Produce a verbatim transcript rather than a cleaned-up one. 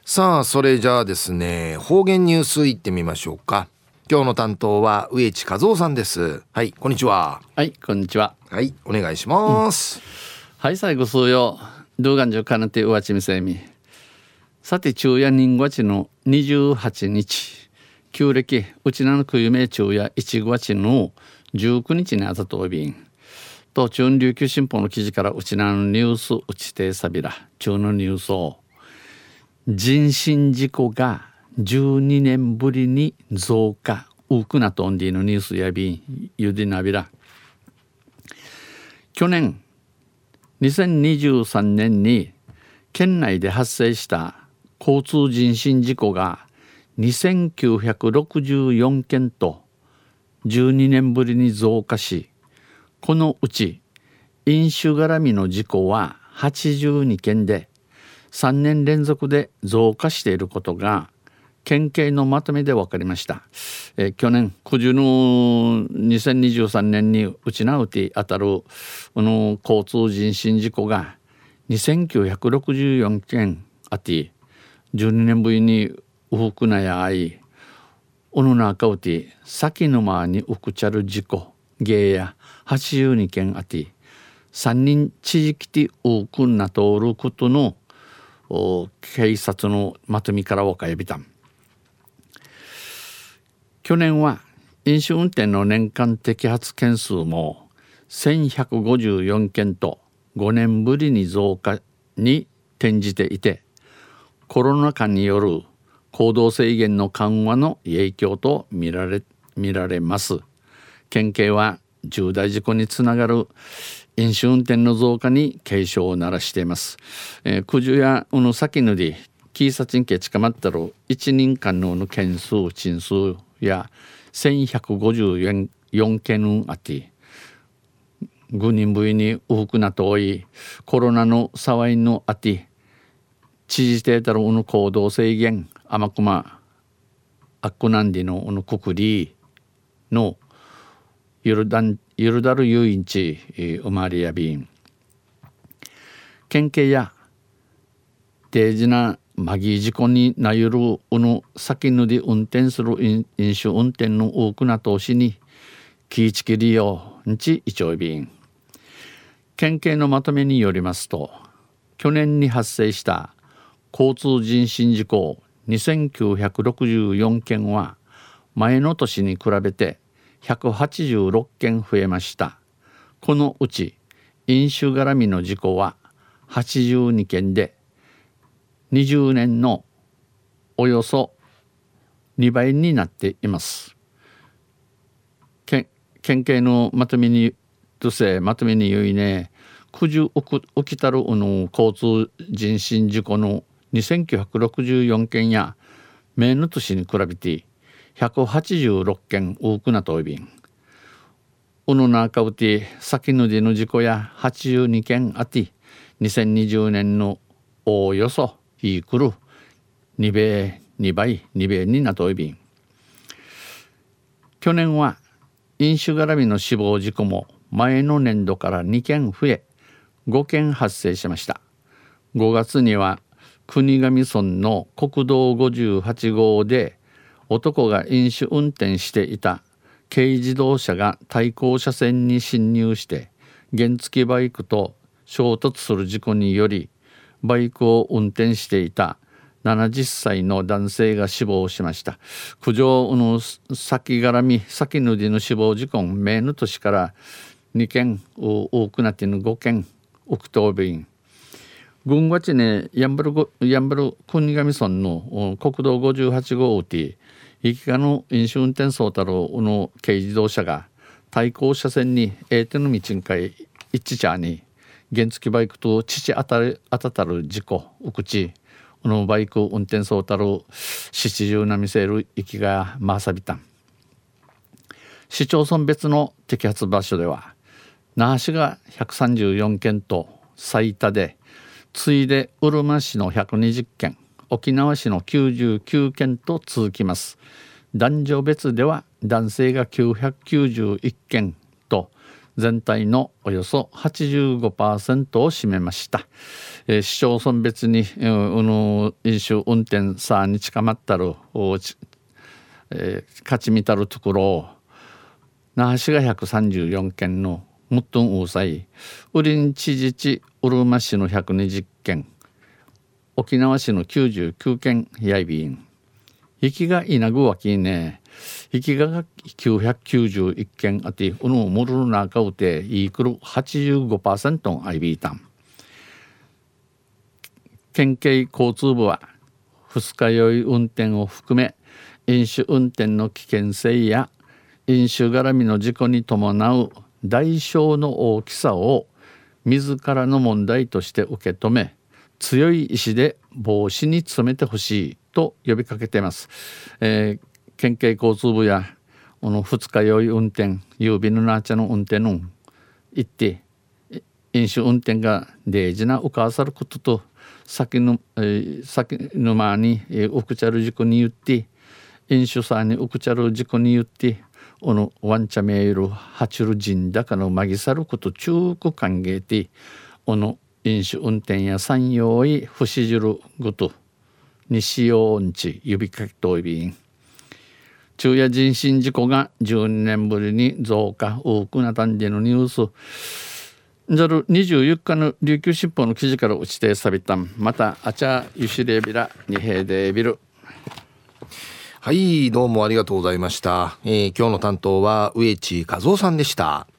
さあそれじゃあですね、方言ニュースいってみましょうか。今日の担当は植地和夫さんです。はい、こんにちは。 はい、こんにちは。 はい、お願いします、うん、 はい、最後数曜動画上かなてうわちみせみ。さて昼夜人月のにじゅうはちにち、旧暦うちなのくゆめ昼夜いちがつのじゅうくにちにあたとおびんと中琉球新報の記事からうちなのニュースうちてさびら中のニュースを人身事故がじゅうにねんぶりに増加多くなとんでのニュースやびんゆでなびら。去年にせんにじゅうさんねんに県内で発生した交通人身事故がにせんきゅうひゃくろくじゅうよんけんとじゅうにねんぶりに増加し、このうち飲酒絡みの事故ははちじゅうにけんでさんねん連続で増加していることが県警のまとめで分かりました。えー、去年くじゅのにせんにじゅうさんねんにうちなうて当たるこの交通人身事故がにせんきゅうひゃくろくじゅうよんけんあってじゅうにねんぶりにウフクナやあいおのなかうて先のまにうくちゃる事故ゲーやはちじゅうにけんあってさんにん地域でウクンな通ることの警察のまとめからわかやびたん。去年は飲酒運転の年間摘発件数もせんひゃくごじゅうよんけんとごねんぶりに増加に転じていて、コロナ禍による行動制限の緩和の影響と見られ、見られます。県警は重大事故につながる飲酒運転の増加に警鐘を鳴らしています。えー、くじゅやうの先ぬり警察にけ捕まったるいちにんかんの件数陳数やせんひゃくごじゅうよんけんあってぐにんぶいにうふくなとおいコロナの騒いのあって知事てたるうの行動制限あまくまあっこなんでのうのくくりのゆるだんゆるだるゆいんち生まれやびん県警や定時なマギー事故になゆるうの先ぬで運転する飲酒運転の多くな投資に気ぃちきりよんちいちょいびん。県警のまとめによりますと、去年に発生した交通人身事故にせんきゅうひゃくろくじゅうよんけんは前の年に比べてひゃくはちじゅうろっけん増えました。このうち飲酒絡みの事故ははちじゅうにけんでにじゅうねんのおよそにばいになっています。県警のまとめにとせまとめに言いね、くじゅ起きたるの交通人身事故のにせんきゅうひゃくろくじゅうよんけんや前の年に比べてひゃくはちじゅうろっけん多くなといびん。うのなかうて先のでの事故やはちじゅうにけんあってにせんにじゅうねんのおおよそいくるにべいにばいにべいになといびん。去年は飲酒絡みの死亡事故も前の年度からにけん増えごけん発生しました。ごがつには国頭村の国道ごじゅうはちごうで男が飲酒運転していた軽自動車が対向車線に進入して原付バイクと衝突する事故によりバイクを運転していたななじゅっさいの男性が死亡しました。苦情の先絡み先ぬりの死亡事故名の年からにけん多くなってのごけんオクトービン軍がちねやんばるやんばる国頭村の国道ごじゅうはちごうて生きかの飲酒運転相たるの軽自動車が対向車線にえての道んかい一致ちゃに原付バイクと父当たる当たたる事故うくちこのバイク運転そうたる七十な見せる息がまさびたん。市町村別の摘発場所では那覇市がひゃくさんじゅうよんけんと最多で次いでうるま市のひゃくにじゅっけん沖縄市のきゅうじゅうきゅうけんと続きます。男女別では男性がきゅうひゃくきゅうじゅういっけんと全体のおよそ はちじゅうごパーセント を占めました。えー、市町村別に、えー、の飲酒運転さに近まったる、えー、勝ち見たるところを那覇市がひゃくさんじゅうよんけんのムットンウーサイ、ウリンチジチうるま市のひゃくにじゅっけん、沖縄市のきゅうじゅうきゅうけんやいびん、引きがいなぐわきね、引きがきゅうひゃくきゅうじゅういっけんあて、うぬむるなかうていくる はちじゅうごパーセント あいびいたん。県警交通部は二日酔い運転を含め飲酒運転の危険性や飲酒絡みの事故に伴う代償の大きさを自らの問題として受け止め、強い意志で防止に努めてほしいと呼びかけています。えー、県警交通部やこの二日酔い運転、郵便のなーちゃの運転の言って飲酒運転が大事なお母さることと先の、えー、先の間に、えー、ウクチャル事故に言って飲酒さにウクチャル事故に言っておのワンチャメールハチュルジンダカのまぎさること中く歓迎ておの飲酒運転や産業い不死じるごとにしようんち指かけといびん昼夜人身事故がじゅうにねんぶりに増加多くなたんでのニュースじゃるにじゅうよっかの琉球新報の記事から落ちてさびたんまたあちゃゆしれびらにへいでびる。 はい、どうもありがとうございました。えー、今日の担当は植地和夫さんでした。